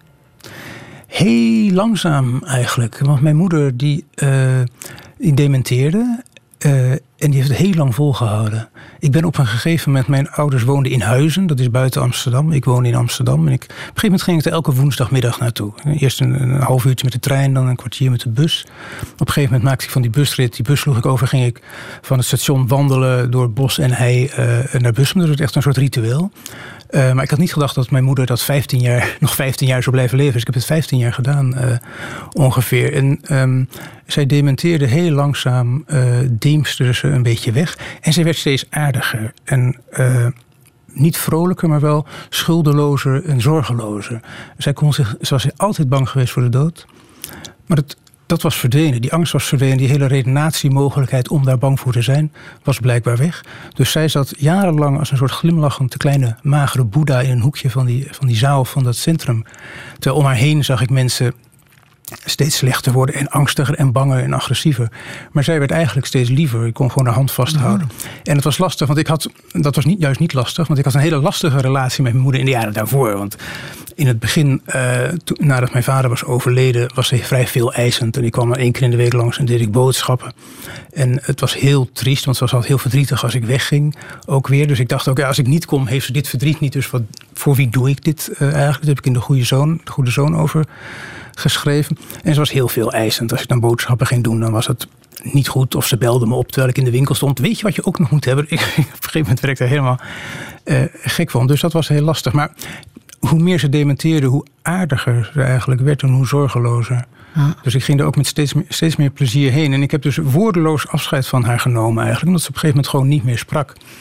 Heel langzaam eigenlijk. Want mijn moeder die dementeerde. En die heeft het heel lang volgehouden. Ik ben op een gegeven moment, mijn ouders woonden in Huizen. Dat is buiten Amsterdam. Ik woonde in Amsterdam. En op een gegeven moment ging ik er elke woensdagmiddag naartoe. Eerst een half uurtje met de trein, dan een kwartier met de bus. Op een gegeven moment maakte ik van die busrit. Die bus sloeg ik over, ging ik van het station wandelen door het bos en hei naar Bussum. Dus dat was echt een soort ritueel. Maar ik had niet gedacht dat mijn moeder dat nog 15 jaar zou blijven leven. Dus ik heb het 15 jaar gedaan ongeveer. En zij dementeerde heel langzaam, deemsterde ze een beetje weg. En zij werd steeds aardiger. En niet vrolijker, maar wel schuldelozer en zorgelozer. Ze was altijd bang geweest voor de dood. Maar dat was verdwenen. Die angst was verdwenen. Die hele redenatiemogelijkheid om daar bang voor te zijn was blijkbaar weg. Dus zij zat jarenlang als een soort glimlachend kleine magere boeddha in een hoekje van die zaal van dat centrum. Terwijl om haar heen zag ik mensen steeds slechter worden en angstiger en banger en agressiever. Maar zij werd eigenlijk steeds liever. Ik kon gewoon haar hand vasthouden. En het was lastig, want dat was juist niet lastig, want ik had een hele lastige relatie met mijn moeder in de jaren daarvoor. Want in het begin, nadat mijn vader was overleden, was ze vrij veel eisend. En ik kwam maar 1 keer in de week langs en deed ik boodschappen. En het was heel triest, want ze was altijd heel verdrietig als ik wegging. Ook weer. Dus ik dacht ook, als ik niet kom, heeft ze dit verdriet niet. Dus voor wie doe ik dit eigenlijk? Dat heb ik in de Goede Zoon over geschreven. En ze was heel veel eisend. Als ik dan boodschappen ging doen, dan was het niet goed. Of ze belde me op terwijl ik in de winkel stond. Weet je wat je ook nog moet hebben? Op een gegeven moment werd ik daar helemaal gek van. Dus dat was heel lastig. Maar hoe meer ze dementeerde, hoe aardiger ze eigenlijk werd en hoe zorgelozer. Ja. Dus ik ging er ook met steeds meer plezier heen. En ik heb dus woordeloos afscheid van haar genomen eigenlijk. Omdat ze op een gegeven moment gewoon niet meer sprak.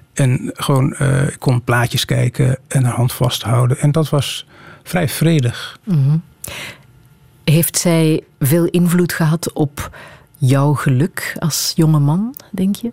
En gewoon, ik kon plaatjes kijken en haar hand vasthouden. En dat was vrij vredig. Mm-hmm. Heeft zij veel invloed gehad op jouw geluk als jonge man, denk je?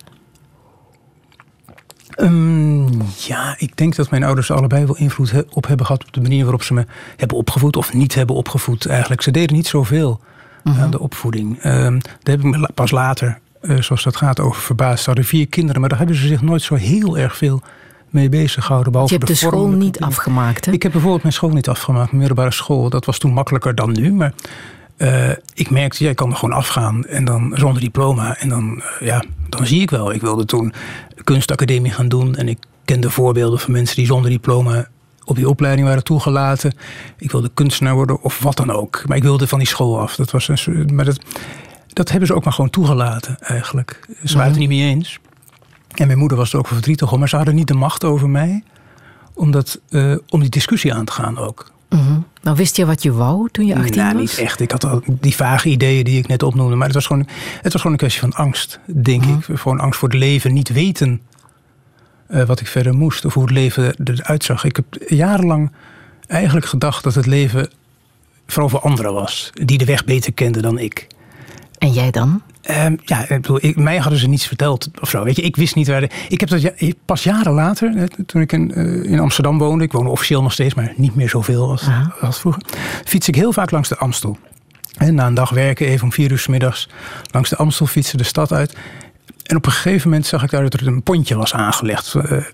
Ja, ik denk dat mijn ouders allebei wel invloed op hebben gehad op de manier waarop ze me hebben opgevoed of niet hebben opgevoed eigenlijk. Ze deden niet zoveel aan de opvoeding. Daar heb ik me pas later, zoals dat gaat, over verbaasd. Ze hadden 4 kinderen, maar daar hebben ze zich nooit zo heel erg veel mee bezig gehouden. Je hebt de school niet afgemaakt, hè? Ik heb bijvoorbeeld mijn school niet afgemaakt, mijn middelbare school. Dat was toen makkelijker dan nu, maar ik merkte, jij kan er gewoon afgaan en dan zonder diploma. En dan zie ik wel. Ik wilde toen kunstacademie gaan doen en ik kende voorbeelden van mensen die zonder diploma op die opleiding waren toegelaten. Ik wilde kunstenaar worden of wat dan ook. Maar ik wilde van die school af. Dat hebben ze ook maar gewoon toegelaten eigenlijk. Ze waren het er niet mee eens. En mijn moeder was er ook verdrietig om. Maar ze hadden niet de macht over mij om die discussie aan te gaan ook. Mm-hmm. Nou, wist je wat je wou toen je 18 was? Niet echt. Ik had al die vage ideeën die ik net opnoemde. Maar het was gewoon een kwestie van angst, denk ik. Gewoon angst voor het leven. Niet weten wat ik verder moest. Of hoe het leven eruit zag. Ik heb jarenlang eigenlijk gedacht dat het leven vooral voor anderen was. Die de weg beter kenden dan ik. En jij dan? Mij hadden ze niets verteld of zo. Weet je, ik wist niet waar. Ik heb dat pas jaren later, toen ik in Amsterdam woonde. Ik woon officieel nog steeds, maar niet meer zoveel als vroeger. Fiets ik heel vaak langs de Amstel. En na een dag werken, even om 4 uur 's middags, langs de Amstel fietsen de stad uit. En op een gegeven moment zag ik daar dat er een pontje was aangelegd.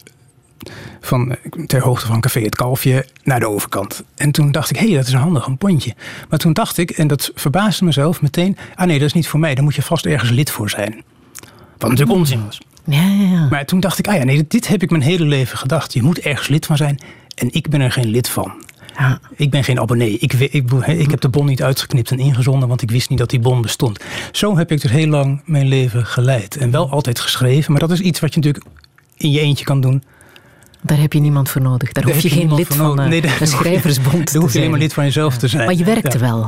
Ter hoogte van Café Het Kalfje naar de overkant. En toen dacht ik, dat is een pontje. Maar toen dacht ik, en dat verbaasde mezelf meteen, nee, dat is niet voor mij. Daar moet je vast ergens lid voor zijn. Wat natuurlijk onzin was. Ja. Maar toen dacht ik, dit heb ik mijn hele leven gedacht. Je moet ergens lid van zijn. En ik ben er geen lid van. Ja. Ik ben geen abonnee. Ik heb de bon niet uitgeknipt en ingezonden, want ik wist niet dat die bon bestond. Zo heb ik dus heel lang mijn leven geleid. En wel altijd geschreven. Maar dat is iets wat je natuurlijk in je eentje kan doen. Daar heb je niemand voor nodig. Daar hoef je geen lid van een schrijversbond te zijn. Daar hoef je alleen maar lid van jezelf te zijn. Maar je werkte wel.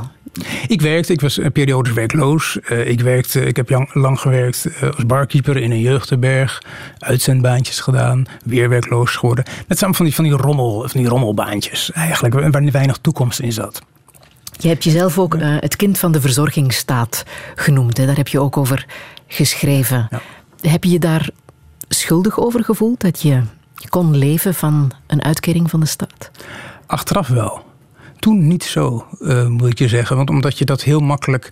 Ik was periodes werkloos. Ik heb lang gewerkt als barkeeper in een jeugdherberg. Uitzendbaantjes gedaan. Weer werkloos geworden. Dat zijn van die rommelbaantjes eigenlijk. Waar weinig toekomst in zat. Je hebt jezelf ook het kind van de verzorgingsstaat genoemd. Hè? Daar heb je ook over geschreven. Ja. Heb je je daar schuldig over gevoeld? Dat je kon leven van een uitkering van de staat? Achteraf wel. Toen niet zo, moet ik je zeggen. Want omdat je dat heel makkelijk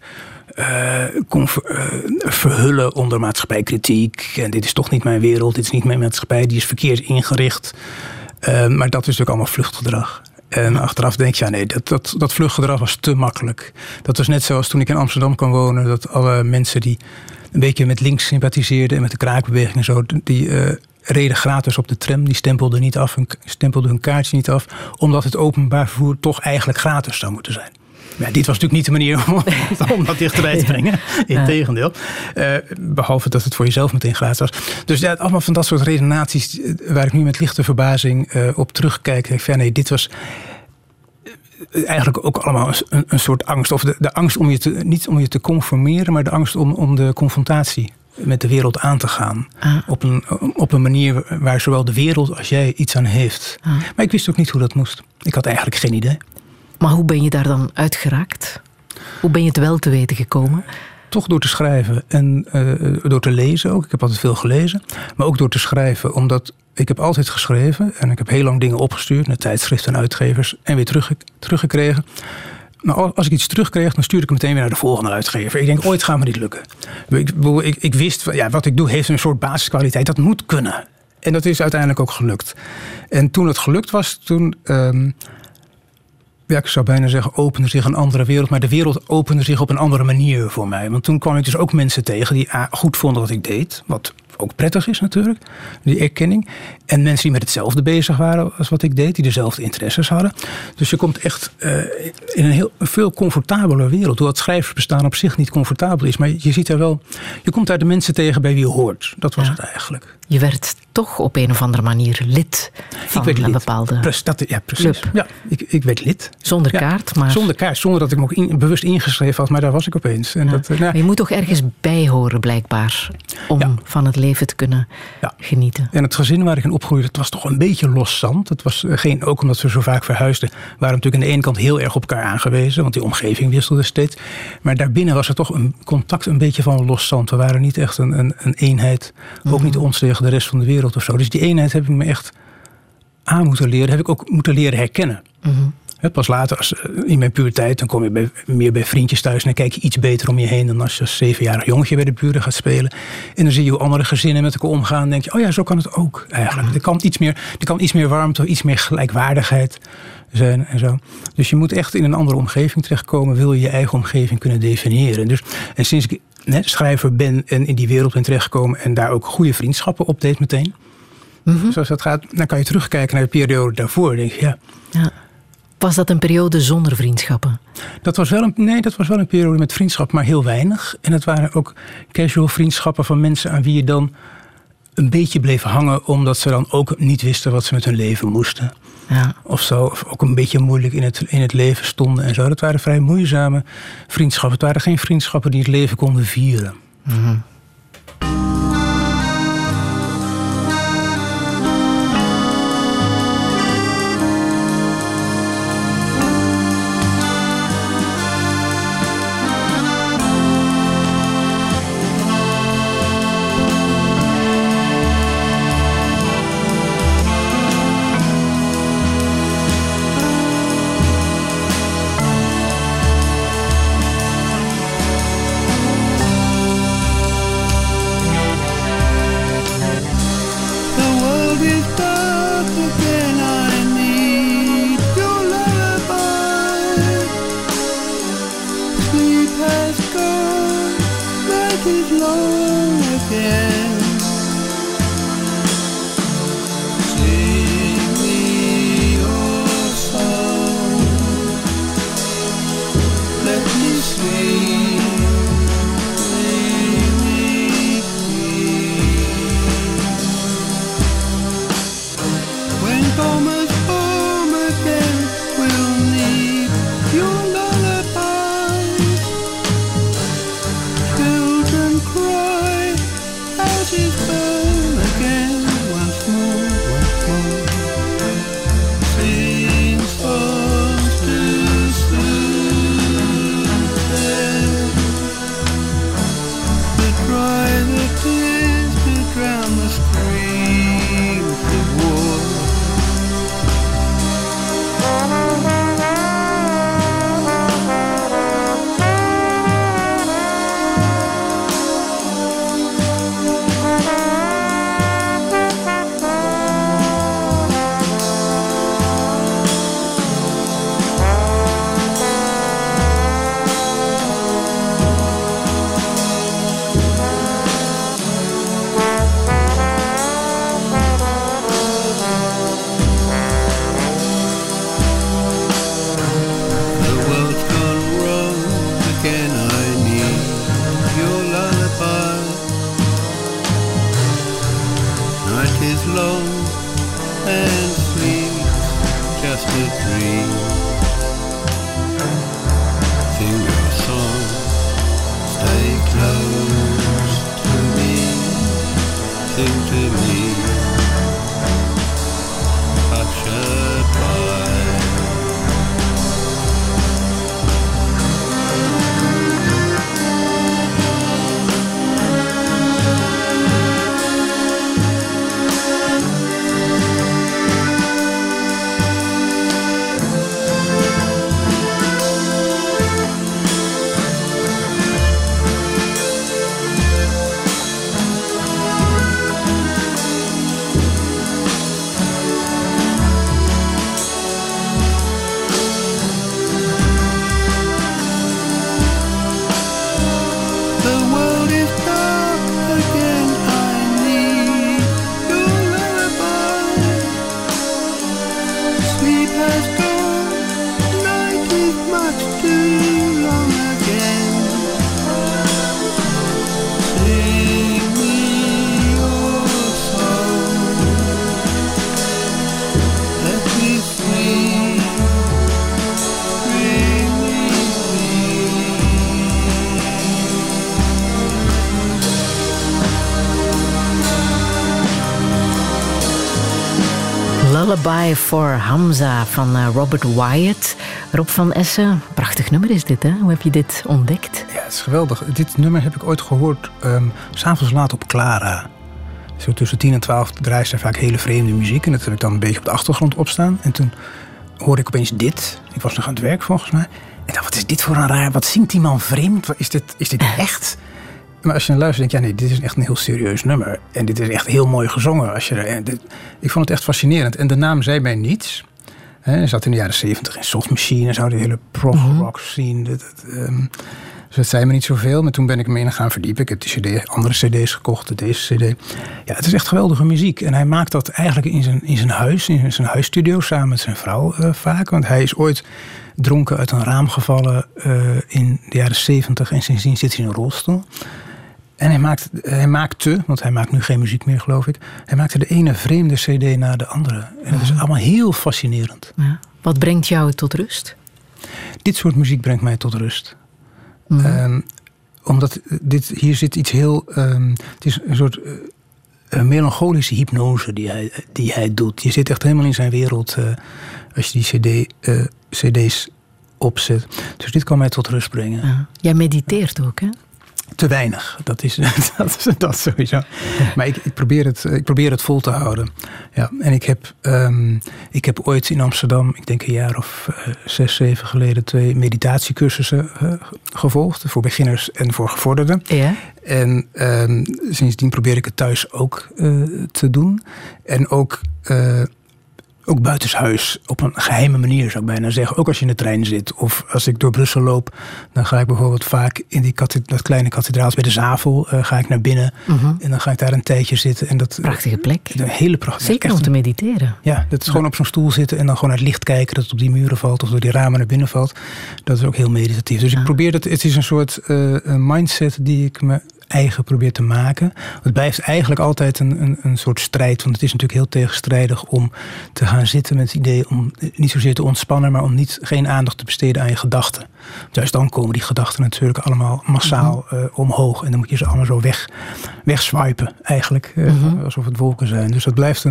kon verhullen onder maatschappijkritiek. En dit is toch niet mijn wereld, dit is niet mijn maatschappij, die is verkeerd ingericht. Maar dat is natuurlijk allemaal vluchtgedrag. En achteraf denk je, dat vluchtgedrag was te makkelijk. Dat was net zoals toen ik in Amsterdam kwam wonen, dat alle mensen die een beetje met links sympathiseerden en met de kraakbeweging en zo, die reden gratis op de tram, die stempelden hun kaartje niet af, omdat het openbaar vervoer toch eigenlijk gratis zou moeten zijn. Ja, dit was natuurlijk niet de manier om dat dichterbij te brengen. Integendeel. Behalve dat het voor jezelf meteen gratis was. Dus allemaal van dat soort redenaties waar ik nu met lichte verbazing op terugkijk. Ik denk, dit was eigenlijk ook allemaal een soort angst. Of de angst om niet om je te conformeren, maar de angst om de confrontatie met de wereld aan te gaan. Op een manier waar zowel de wereld als jij iets aan heeft. Maar ik wist ook niet hoe dat moest. Ik had eigenlijk geen idee. Maar hoe ben je daar dan uitgeraakt? Hoe ben je het wel te weten gekomen? Toch door te schrijven en door te lezen ook. Ik heb altijd veel gelezen. Maar ook door te schrijven, omdat ik heb altijd geschreven. En ik heb heel lang dingen opgestuurd naar tijdschriften en uitgevers. En weer teruggekregen. Maar als ik iets terugkreeg, dan stuurde ik meteen weer naar de volgende uitgever. Ik denk, ooit gaat me niet lukken. Ik wist, wat ik doe heeft een soort basiskwaliteit. Dat moet kunnen. En dat is uiteindelijk ook gelukt. En toen het gelukt was, toen ik zou bijna zeggen, opende zich een andere wereld. Maar de wereld opende zich op een andere manier voor mij. Want toen kwam ik dus ook mensen tegen die goed vonden wat ik deed. Wat ook prettig is natuurlijk, die erkenning. En mensen die met hetzelfde bezig waren als wat ik deed. Die dezelfde interesses hadden. Dus je komt echt in een veel comfortabeler wereld. Hoewel het schrijversbestaan op zich niet comfortabel is. Maar je ziet daar wel, je komt daar de mensen tegen bij wie je hoort. Dat was het eigenlijk. je werd toch op een of andere manier lid van een bepaalde precies. club. Ja, ik werd lid. Zonder kaart, maar... Zonder kaart, zonder dat ik me ook bewust ingeschreven had, maar daar was ik opeens. En Maar je moet toch ergens bij horen, blijkbaar, om van het leven te kunnen genieten. En het gezin waar ik in opgroeide, dat was toch een beetje los zand. Het was ook omdat we zo vaak verhuisden, waren we natuurlijk aan de ene kant heel erg op elkaar aangewezen, want die omgeving wisselde steeds. Maar daarbinnen was er toch een contact een beetje van los zand. We waren niet echt een eenheid, ook niet ons tegen de rest van de wereld of zo. Dus die eenheid heb ik me echt aan moeten leren, heb ik ook moeten leren herkennen. Mm-hmm. Pas later, in mijn puberteit, dan kom je meer bij vriendjes thuis en dan kijk je iets beter om je heen dan als je als 7-jarig jongetje bij de buren gaat spelen. En dan zie je hoe andere gezinnen met elkaar omgaan en denk je, oh ja, zo kan het ook eigenlijk. Er kan iets meer warmte, iets meer gelijkwaardigheid zijn en zo. Dus je moet echt in een andere omgeving terechtkomen, wil je je eigen omgeving kunnen definiëren. En sinds ik schrijver ben en in die wereld ben terechtgekomen en daar ook goede vriendschappen op deed meteen. Mm-hmm. Zoals dat gaat, dan kan je terugkijken naar de periode daarvoor en denk je, ja. Was dat een periode zonder vriendschappen? Dat was wel een periode met vriendschap, maar heel weinig. En het waren ook casual vriendschappen van mensen aan wie je dan een beetje bleef hangen, omdat ze dan ook niet wisten wat ze met hun leven moesten. Ja. Of zo, of ook een beetje moeilijk in het leven stonden en zo. Dat waren vrij moeizame vriendschappen. Het waren geen vriendschappen die het leven konden vieren. Mm-hmm. Lullaby for Hamza van Robert Wyatt. Rob van Essen, prachtig nummer is dit, hè? Hoe heb je dit ontdekt? Ja, het is geweldig. Dit nummer heb ik ooit gehoord 's avonds laat op Clara. Zo tussen 10 en 12 draaien ze vaak hele vreemde muziek. En dat heb ik dan een beetje op de achtergrond opstaan. En toen hoorde ik opeens dit. Ik was nog aan het werk volgens mij. En dacht, wat is dit voor een raar... Wat zingt die man vreemd? Is dit echt? Maar als je naar luistert, denk je, ja nee, dit is echt een heel serieus nummer. En dit is echt heel mooi gezongen. Ik vond het echt fascinerend. En de naam zei mij niets. Hij zat in de jaren 70 in Soft Machine en zo, die hele prog-rock scene. Dus dat zei me niet zoveel. Maar toen ben ik me in gaan verdiepen. Ik heb die andere cd's gekocht, deze cd. Ja, het is echt geweldige muziek. En hij maakt dat eigenlijk in zijn huisstudio, samen met zijn vrouw vaak. Want hij is ooit dronken uit een raam gevallen in de jaren 70. En sindsdien zit hij in een rolstoel. En hij maakte, want hij maakt nu geen muziek meer, geloof ik. Hij maakte de ene vreemde cd na de andere. En dat is allemaal heel fascinerend. Ja. Wat brengt jou tot rust? Dit soort muziek brengt mij tot rust. Omdat hier zit iets heel... het is een soort melancholische hypnose die hij doet. Je zit echt helemaal in zijn wereld als je die cd's opzet. Dus dit kan mij tot rust brengen. Ja. Jij mediteert ook, hè? Te weinig, dat is dat sowieso. Maar ik probeer het vol te houden. Ja, en ik heb ooit in Amsterdam, ik denk een jaar of 6, 7 geleden, 2 meditatiecursussen gevolgd. Voor beginners en voor gevorderden. Ja. En sindsdien probeer ik het thuis ook te doen. En ook buitenshuis, op een geheime manier zou ik bijna zeggen. Ook als je in de trein zit of als ik door Brussel loop, dan ga ik bijvoorbeeld vaak in dat kleine kathedraal bij de Zavel, ga ik naar binnen en dan ga ik daar een tijdje zitten. En prachtige plek. Een hele prachtige plek. Zeker om te mediteren. Ja, dat is gewoon op zo'n stoel zitten en dan gewoon naar het licht kijken dat het op die muren valt of door die ramen naar binnen valt. Dat is ook heel meditatief. Dus ik probeer het is een soort mindset die ik me eigen probeert te maken. Het blijft eigenlijk altijd een soort strijd. Want het is natuurlijk heel tegenstrijdig om te gaan zitten met het idee om niet zozeer te ontspannen, maar om geen aandacht te besteden aan je gedachten. Juist dan komen die gedachten natuurlijk allemaal massaal omhoog. En dan moet je ze allemaal zo wegswipen eigenlijk. Alsof het wolken zijn. Dus dat blijft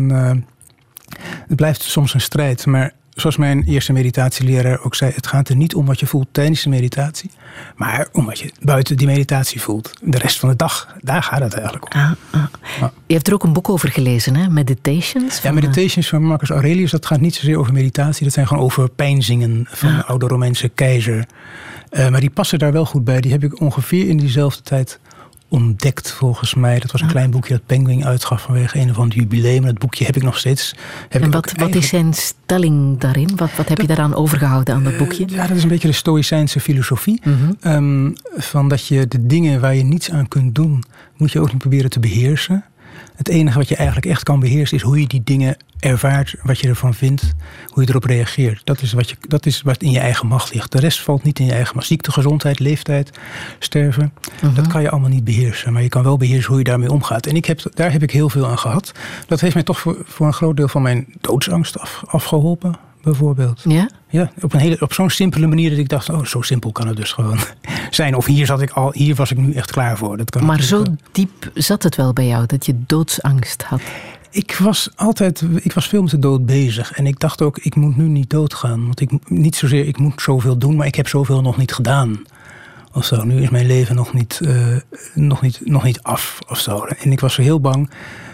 het blijft soms een strijd. Maar zoals mijn eerste meditatieleraar ook zei, het gaat er niet om wat je voelt tijdens de meditatie, maar om wat je buiten die meditatie voelt. De rest van de dag, daar gaat het eigenlijk om. Je hebt er ook een boek over gelezen, hè? Meditations? Ja, Meditations van Marcus Aurelius. Dat gaat niet zozeer over meditatie, dat zijn gewoon over pijnzingen van de oude Romeinse keizer. Maar die passen daar wel goed bij. Die heb ik ongeveer in diezelfde tijd ontdekt, volgens mij. Dat was een klein boekje dat Penguin uitgaf vanwege een of ander jubileum. Dat boekje heb ik nog steeds. Wat is zijn stelling daarin? Wat heb je daaraan overgehouden aan dat boekje? Ja, dat is een beetje de stoïcijnse filosofie. Van dat je de dingen waar je niets aan kunt doen, moet je ook niet proberen te beheersen. Het enige wat je eigenlijk echt kan beheersen is hoe je die dingen ervaart, wat je ervan vindt, hoe je erop reageert. Dat is wat in je eigen macht ligt. De rest valt niet in je eigen macht. Ziekte, gezondheid, leeftijd, sterven, dat kan je allemaal niet beheersen. Maar je kan wel beheersen hoe je daarmee omgaat. En daar heb ik heel veel aan gehad. Dat heeft mij toch voor een groot deel van mijn doodsangst afgeholpen, bijvoorbeeld. Ja? Ja, op zo'n simpele manier dat ik dacht, zo simpel kan het dus gewoon zijn. Of hier was ik nu echt klaar voor. Dat kan maar zo diep zat het wel bij jou, dat je doodsangst had? Ik was veel met de dood bezig. En ik dacht ook, ik moet nu niet doodgaan. Want ik moet zoveel doen, maar ik heb zoveel nog niet gedaan. Of zo. Nu is mijn leven nog niet af. Of zo. En ik was heel bang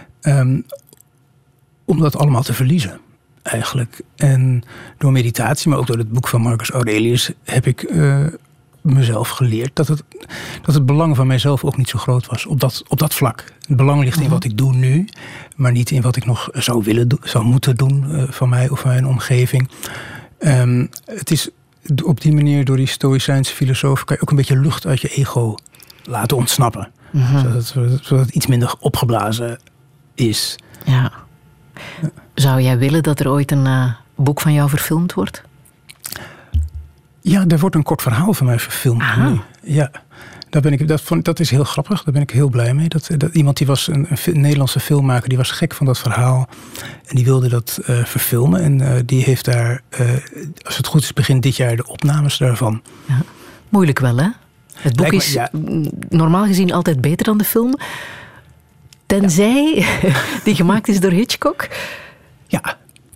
om dat allemaal te verliezen. Eigenlijk. En door meditatie, maar ook door het boek van Marcus Aurelius, heb ik mezelf geleerd dat het belang van mijzelf ook niet zo groot was op dat vlak. Het belang ligt in wat ik doe nu, maar niet in wat ik nog zou moeten doen van mij of van mijn omgeving. Het is op die manier, door die stoïcijnse filosoof, kan je ook een beetje lucht uit je ego laten ontsnappen. Zodat het iets minder opgeblazen is. Ja. Zou jij willen dat er ooit een boek van jou verfilmd wordt? Ja, er wordt een kort verhaal van mij verfilmd nu. Ja, dat is heel grappig. Daar ben ik heel blij mee. Dat iemand die was een Nederlandse filmmaker, die was gek van dat verhaal. En die wilde dat verfilmen. En die heeft daar, als het goed is, begin dit jaar de opnames daarvan. Ja. Moeilijk wel, hè? Het boek is normaal gezien altijd beter dan de film. Tenzij die gemaakt is door Hitchcock. Ja,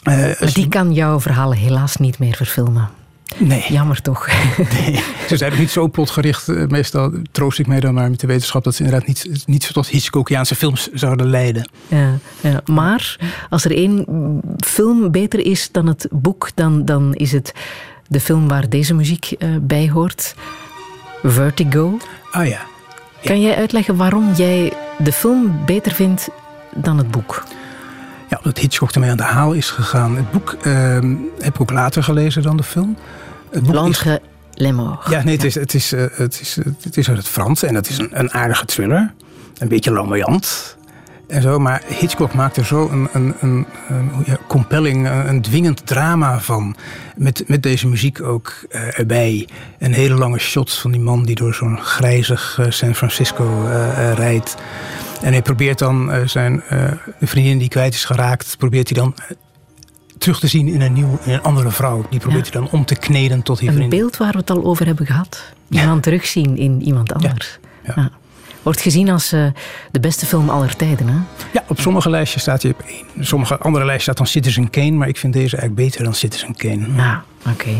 Maar die kan jouw verhalen helaas niet meer verfilmen. Nee. Jammer toch? Nee. Ze zijn ook niet zo plotgericht. Meestal troost ik mij dan maar met de wetenschap dat ze inderdaad niet zo tot Hitchcockiaanse films zouden leiden. Ja. Maar als er één film beter is dan het boek, dan is het de film waar deze muziek bij hoort. Vertigo. Ah ja. Kan jij uitleggen waarom jij de film beter vindt dan het boek? Ja, omdat Hitchcock ermee aan de haal is gegaan. Het boek heb ik ook later gelezen dan de film. Blanche Lemort. Ja, nee, het is uit het Frans en het is een aardige thriller. Een beetje larmoyant en zo. Maar Hitchcock maakt er zo een compelling, een dwingend drama van. Met deze muziek ook erbij. Een hele lange shot van die man die door zo'n grijzig San Francisco rijdt. En hij probeert dan de vriendin die kwijt is geraakt, probeert hij dan terug te zien in een andere vrouw. Die probeert hij dan om te kneden tot die vriendin. Een beeld waar we het al over hebben gehad. Iemand terugzien in iemand anders. Ja. Wordt gezien als de beste film aller tijden, hè? Ja, op sommige lijstjes staat hij op 1. Sommige andere lijstjes staat dan Citizen Kane, maar ik vind deze eigenlijk beter dan Citizen Kane. Ja, oké.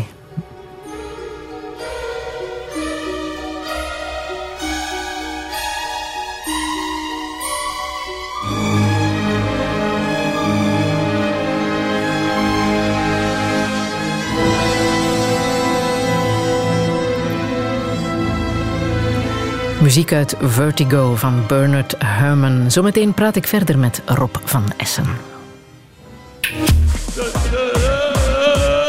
Muziek uit Vertigo van Bernard Herrmann. Zometeen praat ik verder met Rob van Essen.